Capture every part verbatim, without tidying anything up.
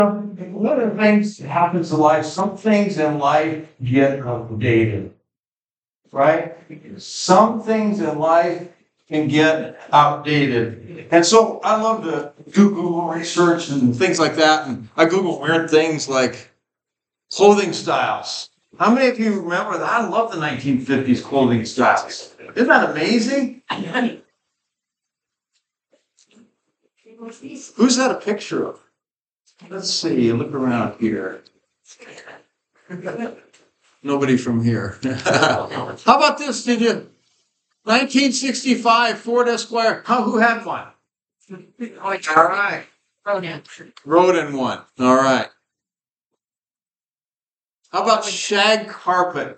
One of the things that happens in life, some things in life get outdated, right? Some things in life can get outdated. And so I love to do Google research and things like that. And I Google weird things like clothing styles. How many of you remember that? I love the nineteen fifties clothing styles. Isn't that amazing? Who's that a picture of? Let's see, look around here. Nobody from here. How about this? Did you? nineteen sixty-five Ford Esquire. How, who had one? All right. Rodin. Rodin one. All right. How about shag carpet?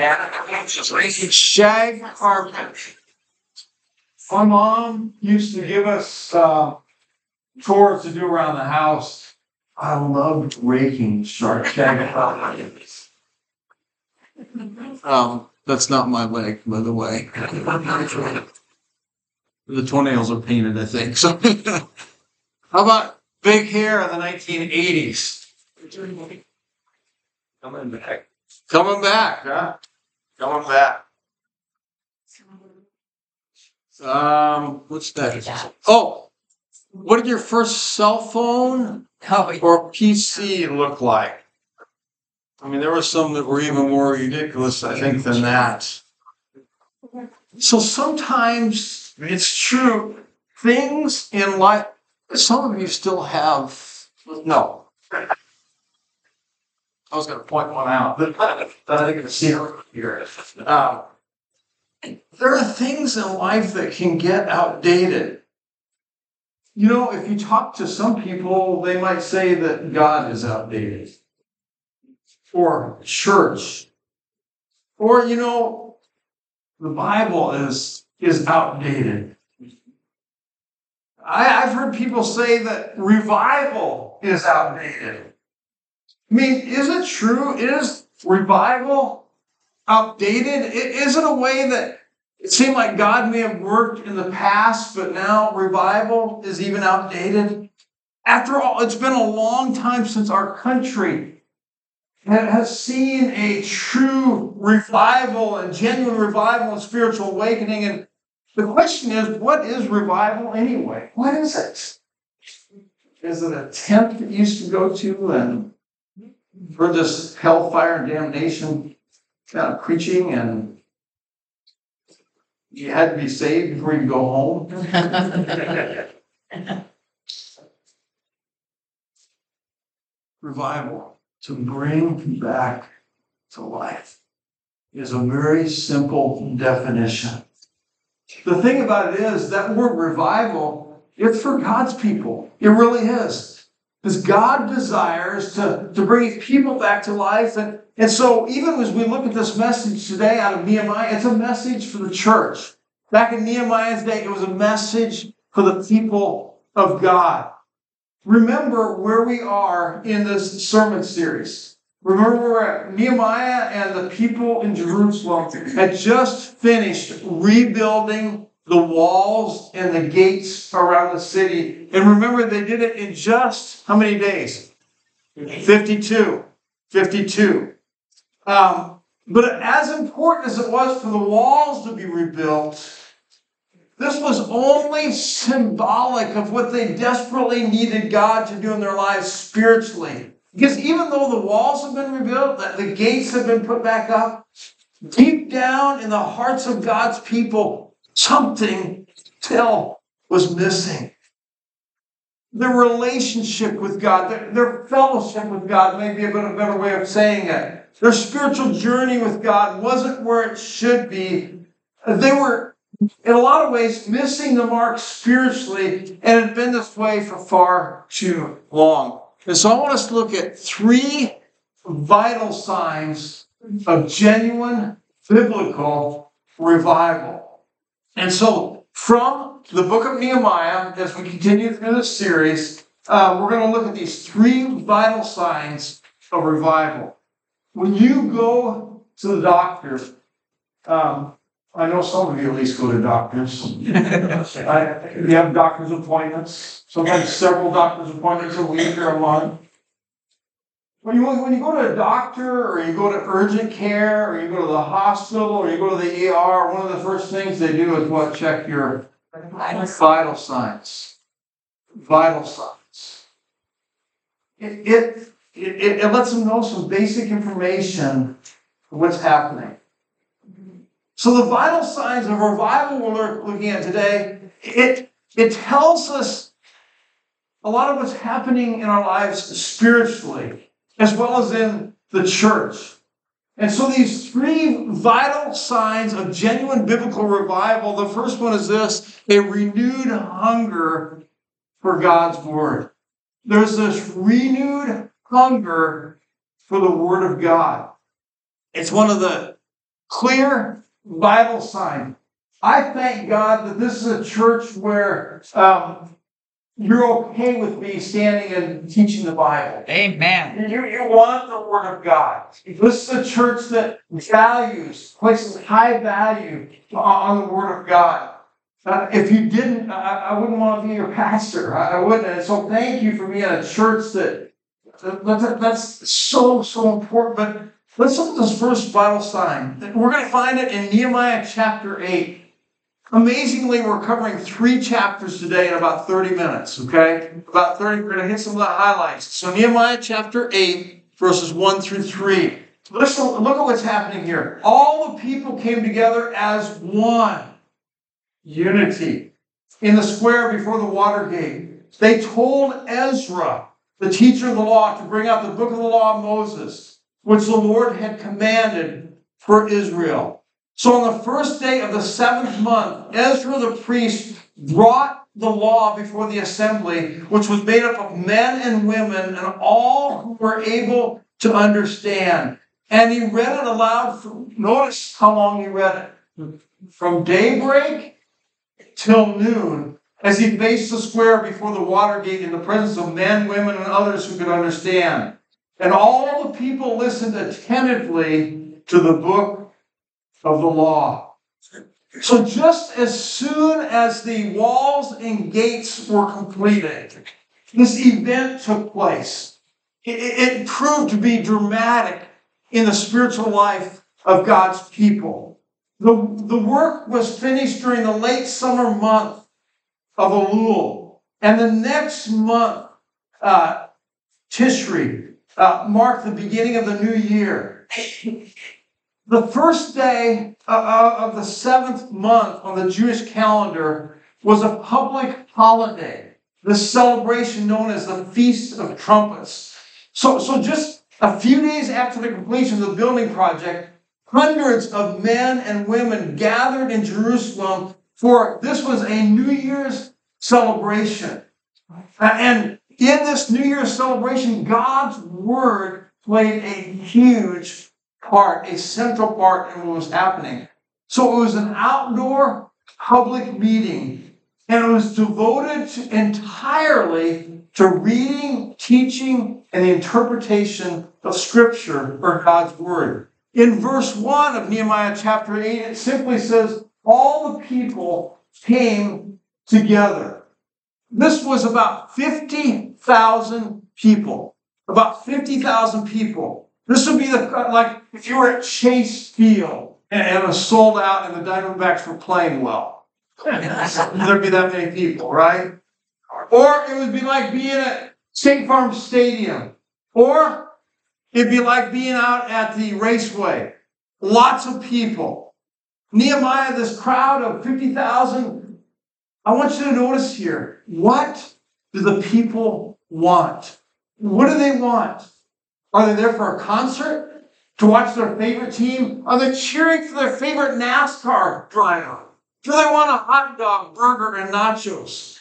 Shag carpet. My mom used to give us uh, chores to do around the house. I loved raking sharp shag carpet. Um, that's not my leg, by the way. The toenails are painted, I think. So, how about big hair in the nineteen eighties? Coming back. Coming back, huh? Coming back. Um, what's that? Oh, what did your first cell phone or P C look like? I mean, there were some that were even more ridiculous, I think, than that. So sometimes it's true. Things in life, some of you still have, no. I was going to point one out, but I think it's here. Um, there are things in life that can get outdated. You know, if you talk to some people, they might say that God is outdated. Or church. Or, you know, the Bible is, is outdated. I, I've heard people say that revival is outdated. I mean, is it true? Is revival outdated? Is it a way that it seemed like God may have worked in the past, but now revival is even outdated? After all, it's been a long time since our country has seen a true revival and genuine revival and spiritual awakening. And the question is, what is revival anyway? What is it? Is it a tent that you used to go to and for this hellfire and damnation kind of preaching, and you had to be saved before you go home? Revival, to bring back to life, is a very simple definition. The thing about it is that word revival, it's for God's people. It really is. Because God desires to, to bring his people back to life. And, and so even as we look at this message today out of Nehemiah, it's a message for the church. Back in Nehemiah's day, it was a message for the people of God. Remember where we are in this sermon series. Remember where Nehemiah and the people in Jerusalem had just finished rebuilding the walls and the gates around the city. And remember, they did it in just how many days? fifty-two. fifty-two. Um, but as important as it was for the walls to be rebuilt, this was only symbolic of what they desperately needed God to do in their lives spiritually. Because even though the walls have been rebuilt, the gates have been put back up, deep down in the hearts of God's people, something still was missing. Their relationship with God, their, their fellowship with God, may be a bit a better way of saying it. Their spiritual journey with God wasn't where it should be. They were, in a lot of ways, missing the mark spiritually, and had been this way for far too long. And so I want us to look at three vital signs of genuine biblical revival. And so from the book of Nehemiah, as we continue through this series, uh, we're going to look at these three vital signs of revival. When you go to the doctor, um, I know some of you at least go to doctors. I, you have doctor's appointments, sometimes several doctor's appointments a week or a month. When you, when you go to a doctor, or you go to urgent care, or you go to the hospital, or you go to the E R, one of the first things they do is what? Check your vital signs. Vital signs. It, it, it, it lets them know some basic information of what's happening. So the vital signs of revival we're looking at today, it, it tells us a lot of what's happening in our lives spiritually, as well as in the church. And so these three vital signs of genuine biblical revival, the first one is this: a renewed hunger for God's Word. There's this renewed hunger for the Word of God. It's one of the clear vital signs. I thank God that this is a church where um, you're okay with me standing and teaching the Bible. Amen. You, you want the Word of God. This is a church that values, places high value on the Word of God. Uh, if you didn't, I, I wouldn't want to be your pastor. I, I wouldn't. And so thank you for being a church that, that that's so, so important. But let's look at this first vital sign. We're going to find it in Nehemiah chapter eight. Amazingly, we're covering three chapters today in about thirty minutes, okay? About thirty, we're going to hit some of the highlights. So Nehemiah chapter eight, verses one through three. Listen, look at what's happening here. All the people came together as one. Unity. In the square before the water gate, they told Ezra, the teacher of the law, to bring out the book of the law of Moses, which the Lord had commanded for Israel. So on the first day of the seventh month, Ezra the priest brought the law before the assembly, which was made up of men and women and all who were able to understand. And he read it aloud. For, notice how long he read it. From daybreak till noon, as he faced the square before the water gate in the presence of men, women, and others who could understand. And all the people listened attentively to the book of the law. So just as soon as the walls and gates were completed, this event took place. It, it proved to be dramatic in the spiritual life of God's people. The, the work was finished during the late summer month of Elul. And the next month, uh, Tishri, uh, marked the beginning of the new year. The first day of the seventh month on the Jewish calendar was a public holiday, the celebration known as the Feast of Trumpets. So, so just a few days after the completion of the building project, hundreds of men and women gathered in Jerusalem for this was a New Year's celebration. And in this New Year's celebration, God's Word played a huge part, a central part in what was happening. So it was an outdoor public meeting, and it was devoted to entirely to reading, teaching, and the interpretation of Scripture or God's Word. In verse one of Nehemiah chapter eight, it simply says, all the people came together. This was about fifty thousand people. About fifty thousand people. This would be the, like if you were at Chase Field and it was sold out and the Diamondbacks were playing well. There'd be that many people, right? Or it would be like being at State Farm Stadium. Or it'd be like being out at the raceway. Lots of people. Nehemiah, this crowd of fifty thousand, I want you to notice here, what do the people want? What do they want? Are they there for a concert? To watch their favorite team? Are they cheering for their favorite NASCAR driver? Do they want a hot dog, burger, and nachos?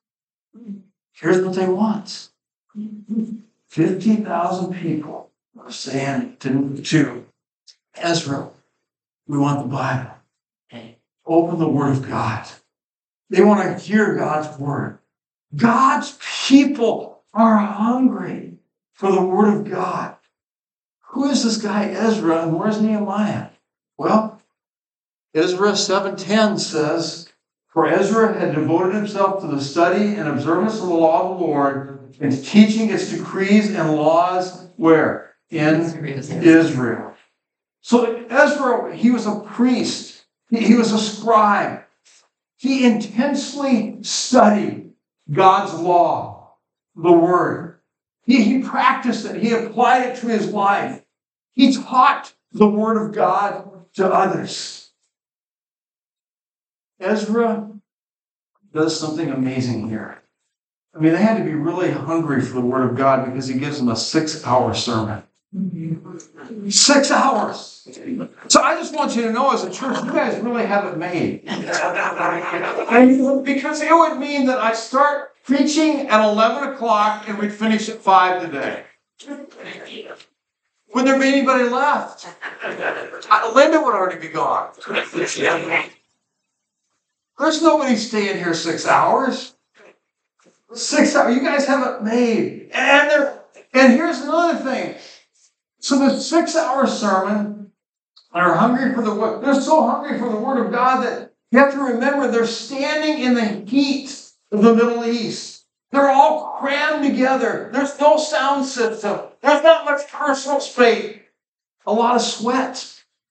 Here's what they want. fifty thousand people are saying to, to Ezra, we want the Bible. Open the Word of God. They want to hear God's Word. God's people are hungry for the Word of God. Who is this guy Ezra and where's Nehemiah? Well, Ezra seven ten says, for Ezra had devoted himself to the study and observance of the law of the Lord and teaching its decrees and laws where? In Israel. So Ezra, he was a priest. He was a scribe. He intensely studied God's law, the word. He, he practiced it. He applied it to his life. He taught the word of God to others. Ezra does something amazing here. I mean, they had to be really hungry for the word of God because he gives them a six-hour sermon. Six hours. So I just want you to know, as a church, you guys really have it made. Because it would mean that I start preaching at eleven o'clock and we'd finish at five today. Would there be anybody left? Linda would already be gone. There's nobody staying here six hours. Six hours. You guys have it made. And there, and here's another thing. So the six-hour sermon, they're hungry for the word. They're so hungry for the word of God that you have to remember they're standing in the heat of the Middle East. They're all crammed together. There's no sound system. There's not much personal space. A lot of sweat.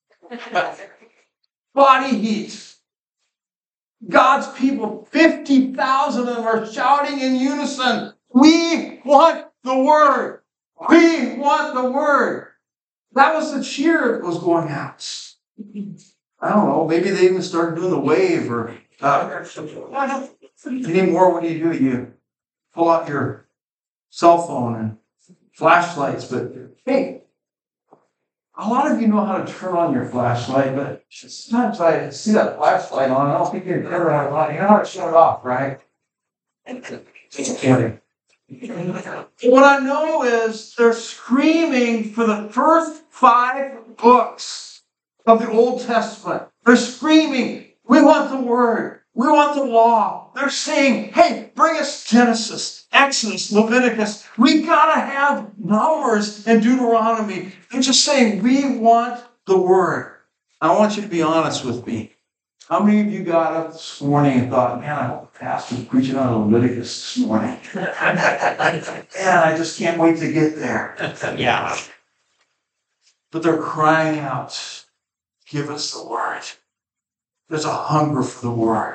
Body heat. God's people, fifty thousand of them are shouting in unison, "We want the word. We want the word." That was the cheer that was going out. I don't know, maybe they even started doing the wave or uh, anymore. What do you do? You pull out your cell phone and flashlights. But hey, a lot of you know how to turn on your flashlight, but sometimes I see that flashlight on, and I don't think you can turn it on. You know how to shut it off, right? Just kidding. What I know is they're screaming for the first five books of the Old Testament. They're screaming, "We want the word. We want the law." They're saying, "Hey, bring us Genesis, Exodus, Leviticus. We gotta have Numbers and Deuteronomy." They're just saying, "We want the word." I want you to be honest with me. How many of you got up this morning and thought, "Man, I hope the pastor's preaching on Leviticus this morning. Man, I just can't wait to get there." Yeah. But they're crying out, "Give us the word." There's a hunger for the word.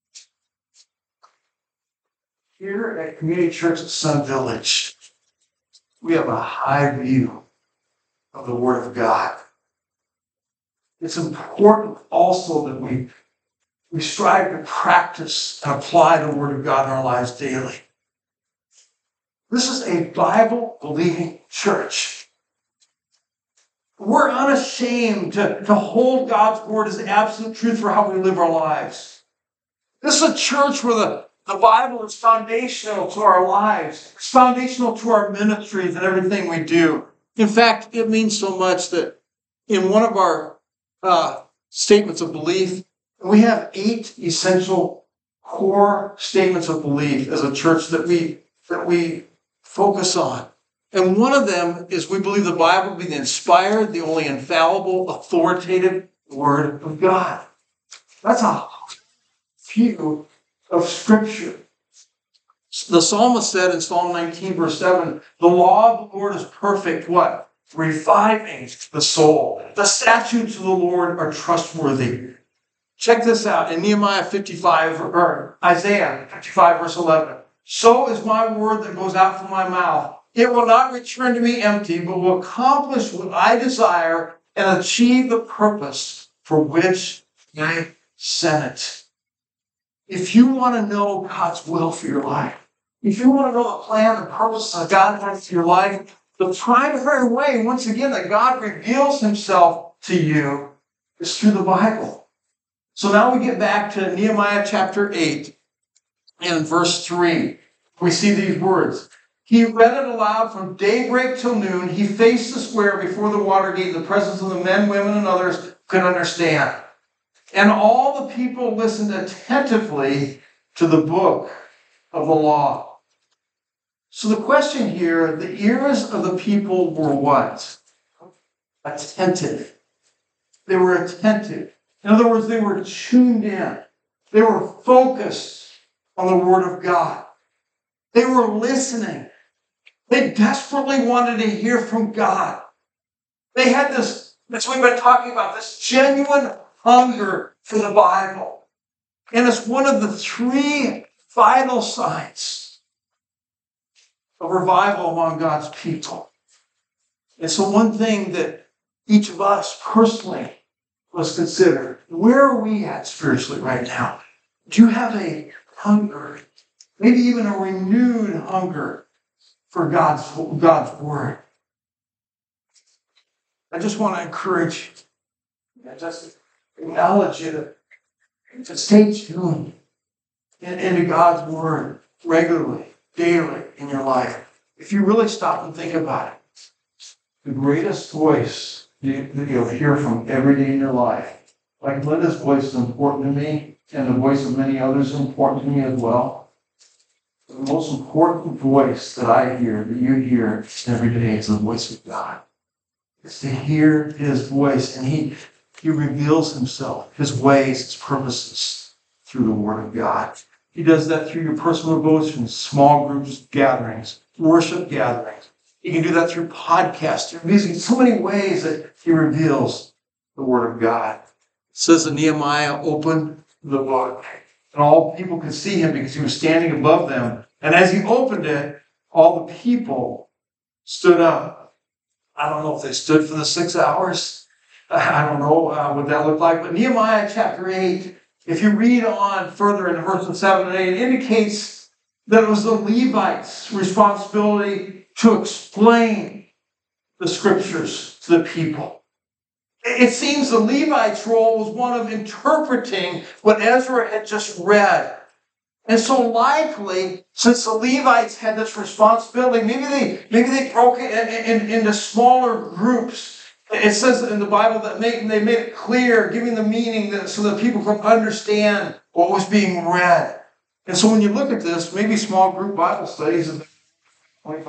Here at Community Church at Sun Village, we have a high view of the Word of God. It's important also that we, we strive to practice and apply the Word of God in our lives daily. This is a Bible-believing church. We're unashamed to, to hold God's Word as the absolute truth for how we live our lives. This is a church where the The Bible is foundational to our lives. It's foundational to our ministries and everything we do. In fact, it means so much that in one of our uh, statements of belief, we have eight essential core statements of belief as a church that we that we focus on. And one of them is we believe the Bible to be the inspired, the only infallible, authoritative Word of God. That's a few of Scripture. The psalmist said in Psalm nineteen, verse seven, "The law of the Lord is perfect," what? "Reviving the soul. The statutes of the Lord are trustworthy." Check this out in Nehemiah fifty-five, or Isaiah fifty-five, verse eleven. "So is my word that goes out from my mouth. It will not return to me empty, but will accomplish what I desire and achieve the purpose for which I sent it." If you want to know God's will for your life, if you want to know the plan and purpose that God has for your life, the primary way, once again, that God reveals himself to you is through the Bible. So now we get back to Nehemiah chapter eight and verse three. We see these words. "He read it aloud from daybreak till noon. He faced the square before the water gate in the presence of the men, women, and others who could understand. And all the people listened attentively to the book of the law." So the question here, the ears of the people were what? Attentive. They were attentive. In other words, they were tuned in. They were focused on the Word of God. They were listening. They desperately wanted to hear from God. They had this, as we've been talking about, this genuine hunger for the Bible. And it's one of the three vital signs of revival among God's people. And so one thing that each of us personally must consider, where are we at spiritually right now? Do you have a hunger, maybe even a renewed hunger for God's, God's Word? I just want to encourage you, I just acknowledge you to, to stay tuned in, into God's Word regularly, daily in your life. If you really stop and think about it, the greatest voice you, that you'll hear from every day in your life, like Linda's voice is important to me, and the voice of many others is important to me as well. The most important voice that I hear, that you hear every day, is the voice of God. It's to hear His voice, and He, he reveals Himself, His ways, His purposes through the Word of God. He does that through your personal devotions, small groups, gatherings, worship gatherings. He can do that through podcasts. There's so many ways that He reveals the Word of God. It says that Nehemiah opened the book, and all people could see him because he was standing above them. And as he opened it, all the people stood up. I don't know if they stood for the six hours. I don't know uh, what that looked like. But Nehemiah chapter eight, if you read on further in verses seven and eight, it indicates that it was the Levites' responsibility to explain the scriptures to the people. It seems the Levites' role was one of interpreting what Ezra had just read. And so likely, since the Levites had this responsibility, maybe they maybe they broke it in, in, into smaller groups. It says in the Bible that they, they made it clear, giving the meaning that, so that people could understand what was being read. And so when you look at this, maybe small group Bible studies have been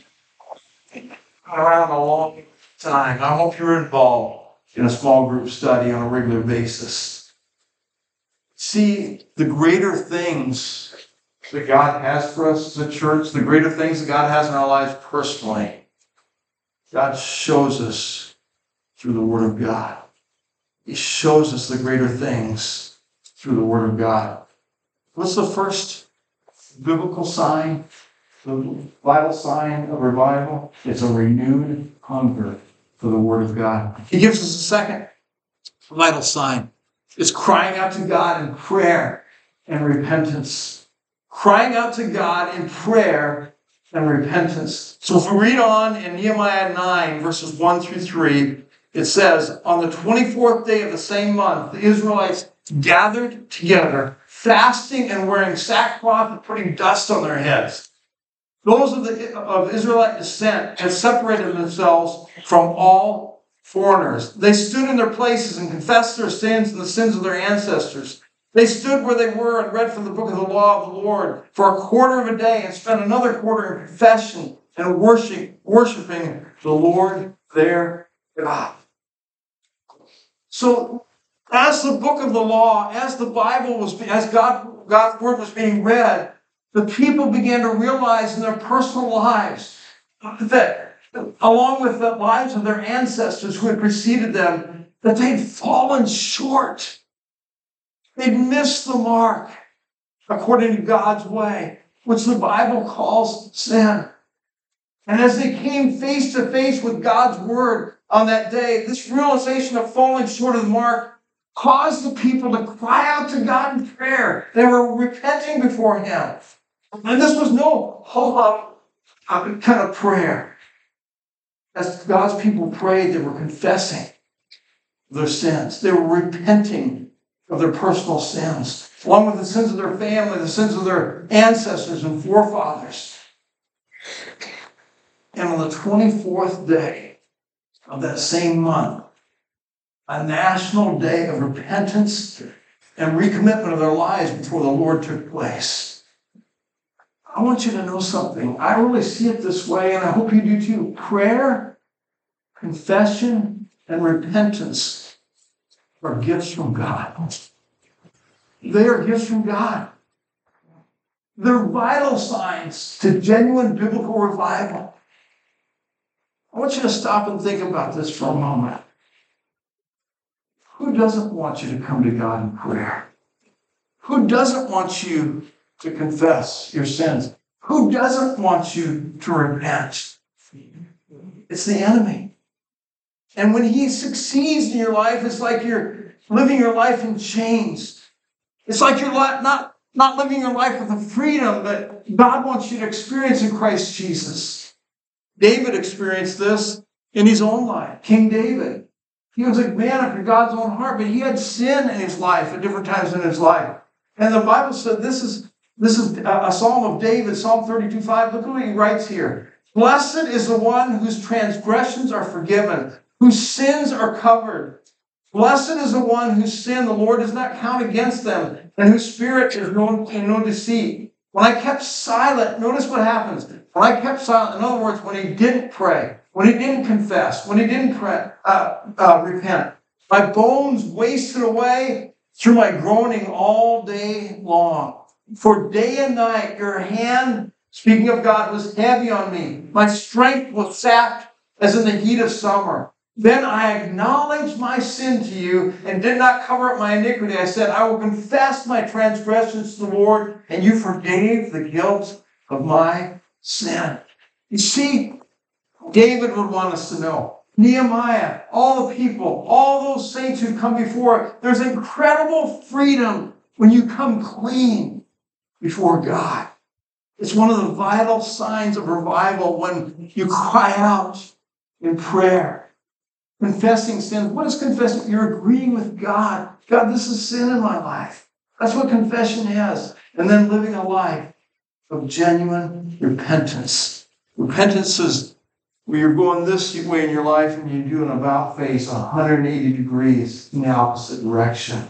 around a long time. I hope you're involved in a small group study on a regular basis. See, the greater things that God has for us as a church, the greater things that God has in our lives personally, God shows us through the Word of God. He shows us the greater things through the Word of God. What's the first biblical sign, the vital sign of revival? It's a renewed hunger for the Word of God. He gives us a second vital sign. It's crying out to God in prayer and repentance. Crying out to God in prayer and repentance. So if we read on in Nehemiah nine, verses one through three, it says, on the twenty-fourth day of the same month, the Israelites gathered together, fasting and wearing sackcloth and putting dust on their heads. Those of the of Israelite descent had separated themselves from all foreigners. They stood in their places and confessed their sins and the sins of their ancestors. They stood where they were and read from the book of the law of the Lord for a quarter of a day and spent another quarter in confession and worship, worshiping the Lord their God. So, as the book of the law, as the Bible was, as God, God's word was being read, the people began to realize in their personal lives that, along with the lives of their ancestors who had preceded them, that they'd fallen short. They'd missed the mark according to God's way, which the Bible calls sin. And as they came face to face with God's word on that day, this realization of falling short of the mark caused the people to cry out to God in prayer. They were repenting before Him. And this was no ho-hum kind of prayer. As God's people prayed, they were confessing their sins. They were repenting of their personal sins, along with the sins of their family, the sins of their ancestors and forefathers. And on the twenty-fourth day of that same month, a national day of repentance and recommitment of their lives before the Lord took place. I want you to know something. I really see it this way, and I hope you do too. Prayer, confession, and repentance are gifts from God. They are gifts from God. They're vital signs to genuine biblical revival. I want you to stop and think about this for a moment. Who doesn't want you to come to God in prayer? Who doesn't want you to confess your sins? Who doesn't want you to repent? It's the enemy. And when he succeeds in your life, it's like you're living your life in chains. It's like you're not, not living your life with the freedom that God wants you to experience in Christ Jesus. David experienced this in his own life. King David. He was a man after God's own heart, but he had sin in his life at different times in his life. And the Bible said this is, this is a psalm of David, Psalm thirty-two five. Look at what he writes here. Blessed is the one whose transgressions are forgiven, whose sins are covered. Blessed is the one whose sin the Lord does not count against them, and whose spirit is known in no deceit. When I kept silent, notice what happens. When I kept silent, in other words, when he didn't pray, when he didn't confess, when he didn't pray, uh, uh, repent, my bones wasted away through my groaning all day long. For day and night your hand, speaking of God, was heavy on me. My strength was sapped as in the heat of summer. Then I acknowledged my sin to you and did not cover up my iniquity. I said, I will confess my transgressions to the Lord, and you forgave the guilt of my sin. You see, David would want us to know. Nehemiah, all the people, all those saints who come before, there's incredible freedom when you come clean before God. It's one of the vital signs of revival when you cry out in prayer. Confessing sins. What is confessing? You're agreeing with God. God, this is sin in my life. That's what confession is. And then living a life of genuine repentance. Repentance is where you're going this way in your life and you do an about face one hundred eighty degrees in the opposite direction.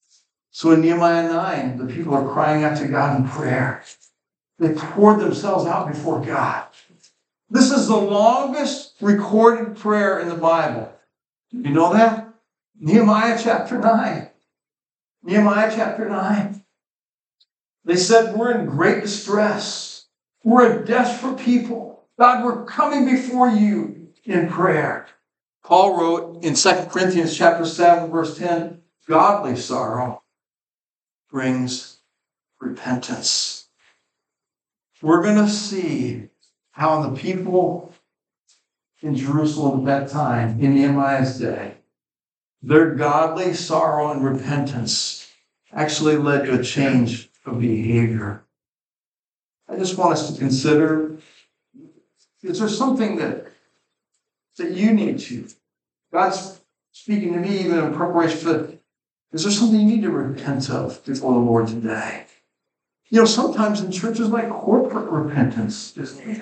So in Nehemiah nine, the people are crying out to God in prayer. They poured themselves out before God. This is the longest recorded prayer in the Bible. You know that? Nehemiah chapter nine. Nehemiah chapter nine. They said, we're in great distress. We're a desperate people. God, we're coming before you in prayer. Paul wrote in Second Corinthians chapter seven, verse ten, godly sorrow brings repentance. We're going to see how the people in Jerusalem at that time, in Nehemiah's day, their godly sorrow and repentance actually led to a change of behavior. I just want us to consider, is there something that, that you need to? God's speaking to me even in preparation for it. Is there something you need to repent of before the Lord today? You know, sometimes in churches like corporate repentance is needed.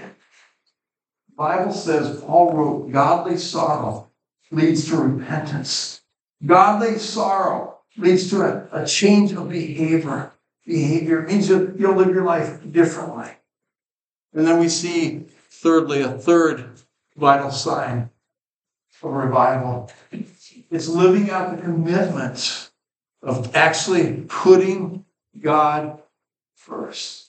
The Bible says, Paul wrote, godly sorrow leads to repentance. Godly sorrow leads to a, a change of behavior. Behavior means you, you'll live your life differently. And then we see, thirdly, a third vital sign of revival. It's living out the commitment of actually putting God first.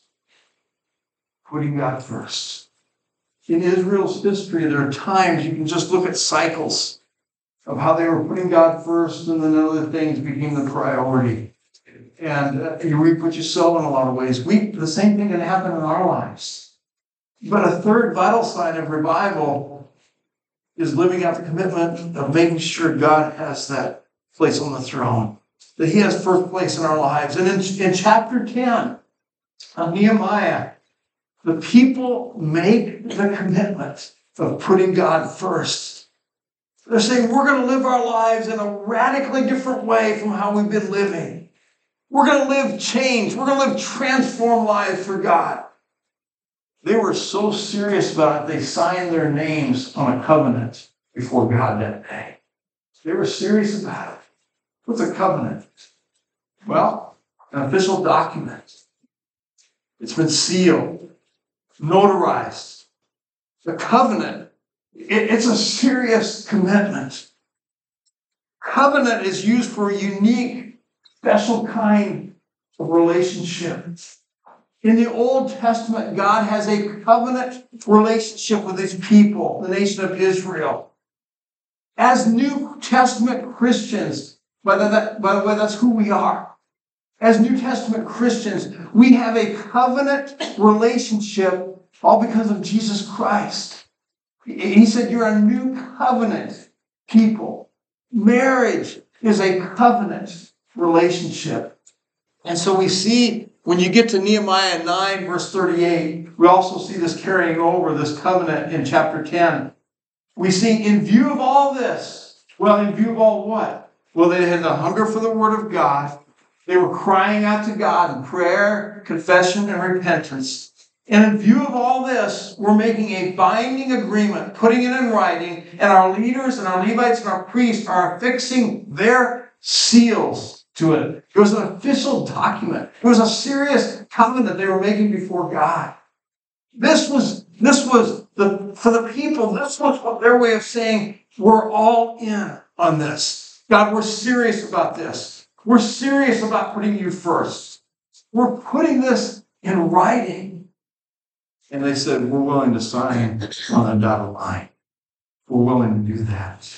Putting God first. In Israel's history, there are times you can just look at cycles of how they were putting God first and then other things became the priority. And uh, you reap what you sow in a lot of ways. We, the same thing can happen in our lives. But a third vital sign of revival is living out the commitment of making sure God has that place on the throne, that he has first place in our lives. And in, in chapter ten of Nehemiah, the people make the commitment of putting God first. They're saying, we're going to live our lives in a radically different way from how we've been living. We're going to live changed. We're going to live transformed lives for God. They were so serious about it, they signed their names on a covenant before God that day. They were serious about it. What's a covenant? Well, an official document. It's been sealed, notarized. The covenant, it, it's a serious commitment. Covenant is used for a unique, special kind of relationship. In the Old Testament, God has a covenant relationship with his people, the nation of Israel. As New Testament Christians, by the, by the way, that's who we are. As New Testament Christians, we have a covenant relationship all because of Jesus Christ. He said, you're a new covenant people. Marriage is a covenant relationship. And so we see, when you get to Nehemiah nine, verse thirty-eight, we also see this carrying over, this covenant in chapter ten. We see, in view of all this, well, in view of all what? Well, they had the hunger for the word of God. They were crying out to God in prayer, confession, and repentance. And in view of all this, we're making a binding agreement, putting it in writing, and our leaders and our Levites and our priests are affixing their seals to it. It was an official document. It was a serious covenant they were making before God. This was, this was the, for the people, this was their way of saying, we're all in on this. God, we're serious about this. We're serious about putting you first. We're putting this in writing. And they said, we're willing to sign on a dotted line. We're willing to do that.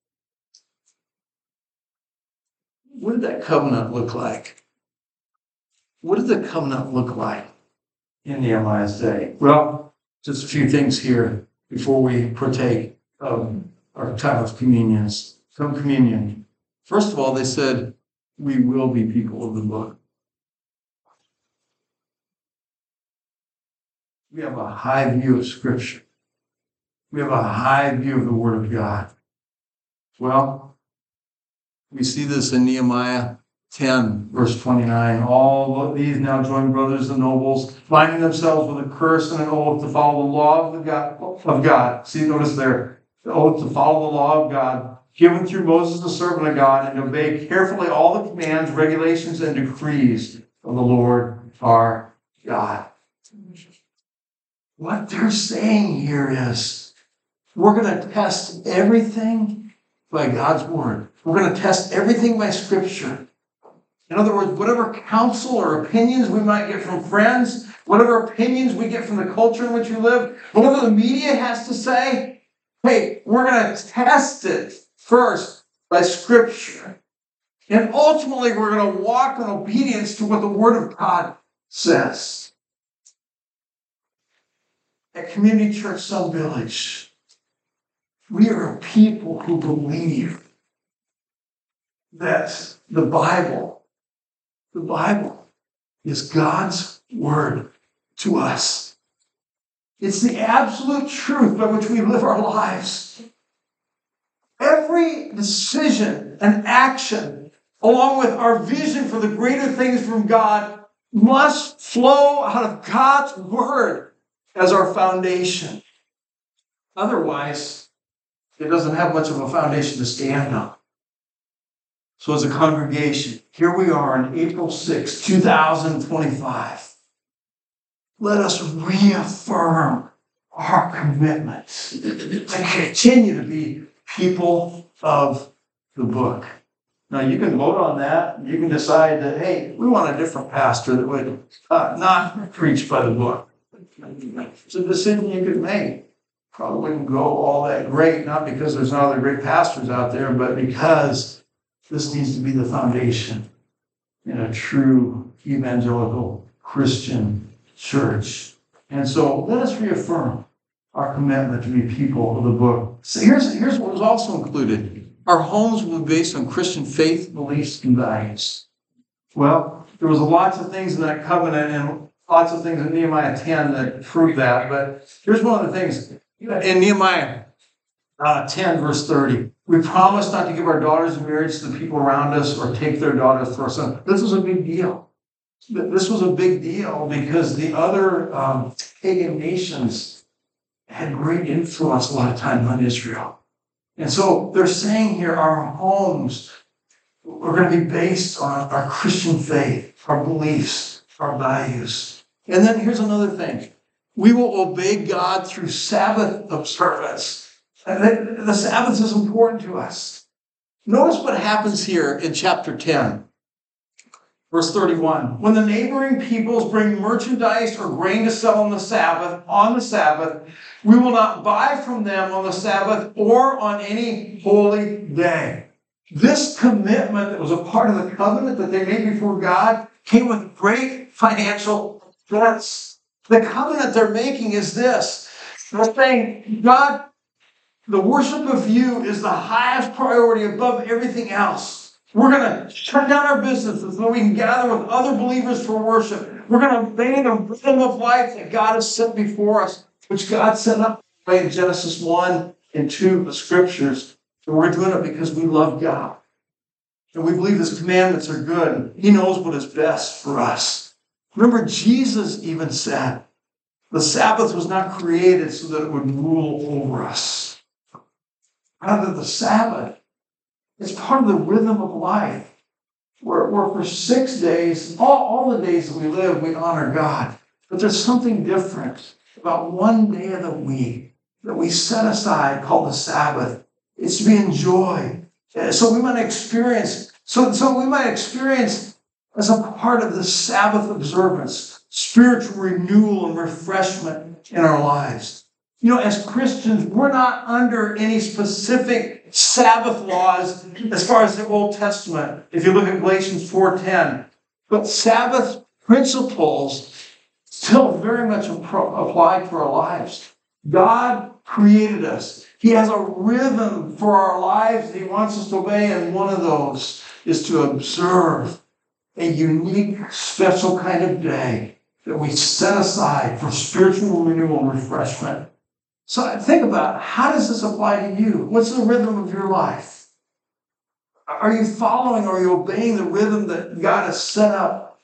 What did that covenant look like? What did the covenant look like in Nehemiah's day? Well, just a few things here before we partake of our time of communions. Some communion. First of all, they said, we will be people of the book. We have a high view of Scripture. We have a high view of the Word of God. Well, we see this in Nehemiah ten, verse twenty-nine. All these now join brothers and nobles, binding themselves with a curse and an oath to follow the law of, the God, of God. See, notice there, the oath to follow the law of God, given through Moses, the servant of God, and to obey carefully all the commands, regulations, and decrees of the Lord our God. What they're saying here is, we're going to test everything by God's word. We're going to test everything by Scripture. In other words, whatever counsel or opinions we might get from friends, whatever opinions we get from the culture in which we live, whatever the media has to say, hey, we're going to test it first by Scripture. And ultimately, we're going to walk in obedience to what the Word of God says. At Community Church Sun Village, we are a people who believe that the Bible, the Bible is God's word to us. It's the absolute truth by which we live our lives. Every decision and action, along with our vision for the greater things from God, must flow out of God's word as our foundation. Otherwise, it doesn't have much of a foundation to stand on. So as a congregation, here we are on April sixth, two thousand twenty-five. Let us reaffirm our commitment to continue to be people of the book. Now, you can vote on that. You can decide that, hey, we want a different pastor that would uh, not preach by the book. It's a decision you could make. Probably wouldn't go all that great, not because there's no other great pastors out there, but because this needs to be the foundation in a true evangelical Christian church. And so let us reaffirm our commitment to be people of the book. So here's, here's what was also included. Our homes will be based on Christian faith, beliefs, and values. Well, there was lots of things in that covenant and lots of things in Nehemiah ten that prove that. But here's one of the things. In Nehemiah uh, ten, verse thirty, we promise not to give our daughters in marriage to the people around us or take their daughters for our son. This was a big deal. This was a big deal because the other um, pagan nations had great influence a lot of time on Israel. And so they're saying here, our homes are going to be based on our Christian faith, our beliefs, our values. And then here's another thing. We will obey God through Sabbath observance. The, the Sabbath is important to us. Notice what happens here in chapter ten, Verse thirty-one, when the neighboring peoples bring merchandise or grain to sell on the Sabbath, on the Sabbath, we will not buy from them on the Sabbath or on any holy day. This commitment that was a part of the covenant that they made before God came with great financial debts. The covenant they're making is this. They're saying, God, the worship of you is the highest priority above everything else. We're going to shut down our businesses so we can gather with other believers for worship. We're going to obey the rhythm of life that God has set before us, which God set up in Genesis one and two of the scriptures. And we're doing it because we love God. And we believe His commandments are good. He knows what is best for us. Remember, Jesus even said, the Sabbath was not created so that it would rule over us. Rather, the Sabbath is part of the rhythm of life, where, where for six days, all, all the days that we live, we honor God. But there's something different about one day of the week that we set aside called the Sabbath. It's to be enjoyed. So we might experience, so, so we might experience as a part of the Sabbath observance, spiritual renewal and refreshment in our lives. You know, as Christians, we're not under any specific Sabbath laws as far as the Old Testament, if you look at Galatians four ten. But Sabbath principles still very much apply to our lives. God created us. He has a rhythm for our lives that He wants us to obey, and one of those is to observe a unique, special kind of day that we set aside for spiritual renewal and refreshment. So think about, how does this apply to you? What's the rhythm of your life? Are you following, or are you obeying the rhythm that God has set up?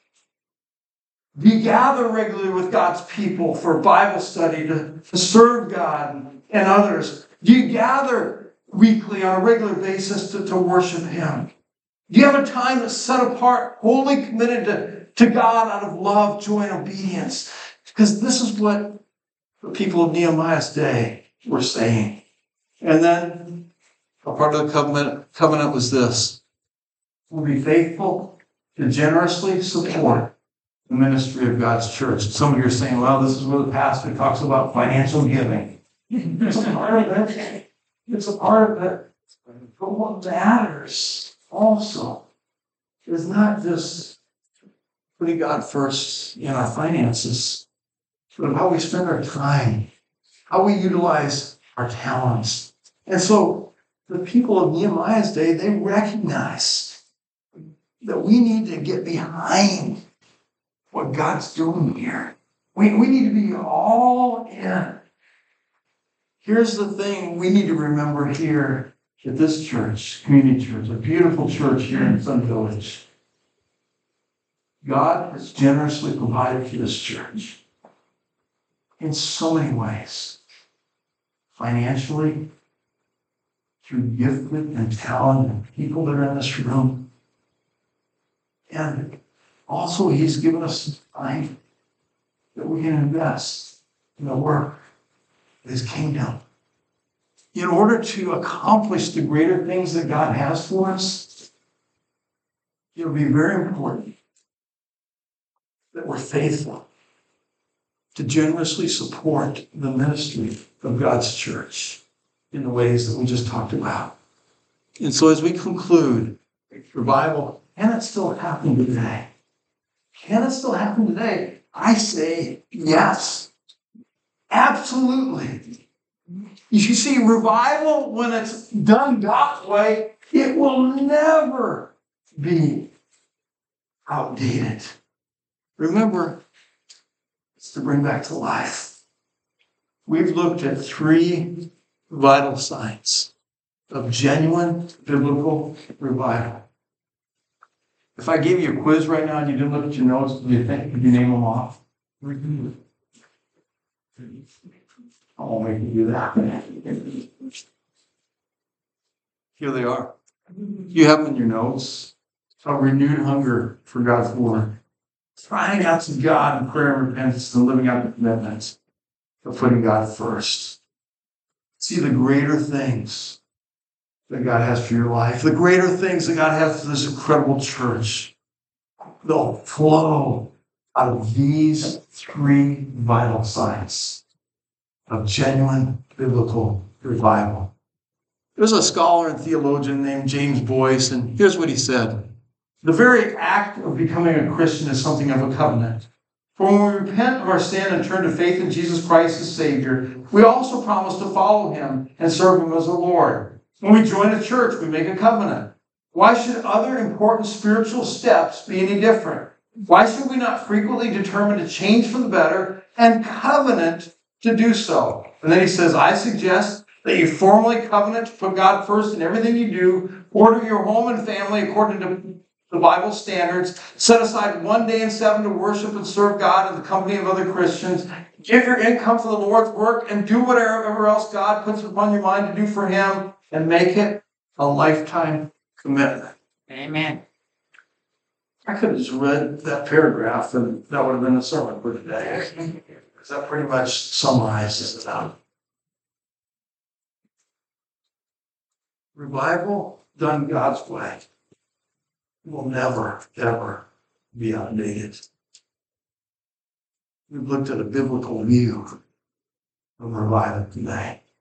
Do you gather regularly with God's people for Bible study to, to serve God and, and others? Do you gather weekly on a regular basis to, to worship Him? Do you have a time that's set apart, wholly committed to, to God out of love, joy, and obedience? Because this is what the people of Nehemiah's day were saying. And then a part of the covenant, covenant was this. We'll be faithful to generously support the ministry of God's church. Some of you are saying, well, this is where the pastor talks about financial giving. It's a part of it. It's a part of it. But what matters also is not just putting God first in our finances, but how we spend our time, how we utilize our talents. And so the people of Nehemiah's day, they recognize that we need to get behind what God's doing here. We, we need to be all in. Here's the thing we need to remember here at this church, Community Church, a beautiful church here in Sun Village. God has generously provided for this church in so many ways. Financially, through gifted and talented people that are in this room. And also, He's given us time that we can invest in the work of His kingdom. In order to accomplish the greater things that God has for us, it'll be very important that we're faithful to generously support the ministry of God's church in the ways that we just talked about. And so as we conclude, revival, can it still happen today? Can it still happen today? I say yes. Absolutely. You see, revival, when it's done God's way, it will never be outdated. Remember, it's to bring back to life. We've looked at three vital signs of genuine biblical revival. If I gave you a quiz right now and you didn't look at your notes, do you think, could you name them off? I won't make you do that. Here they are. You have them in your notes. A renewed hunger for God's word. Crying out to God in prayer and repentance and living out the commitments of putting God first. See the greater things that God has for your life. The greater things that God has for this incredible church. they'll flow out of these three vital signs of genuine biblical revival. There's a scholar and theologian named James Boyce, and here's what he said. The very act of becoming a Christian is something of a covenant. For when we repent of our sin and turn to faith in Jesus Christ as Savior, we also promise to follow him and serve him as the Lord. When we join a church, we make a covenant. Why should other important spiritual steps be any different? Why should we not frequently determine to change for the better and covenant to do so? And then he says, I suggest that you formally covenant to put God first in everything you do, order your home and family according to the Bible standards, set aside one day in seven to worship and serve God in the company of other Christians, give your income for the Lord's work, and do whatever else God puts upon your mind to do for him, and make it a lifetime commitment. Amen. I could have just read that paragraph and that would have been the sermon for today. Because that pretty much summarizes it out. Revival done God's way will never, ever be outdated. We've looked at a biblical view of revival today.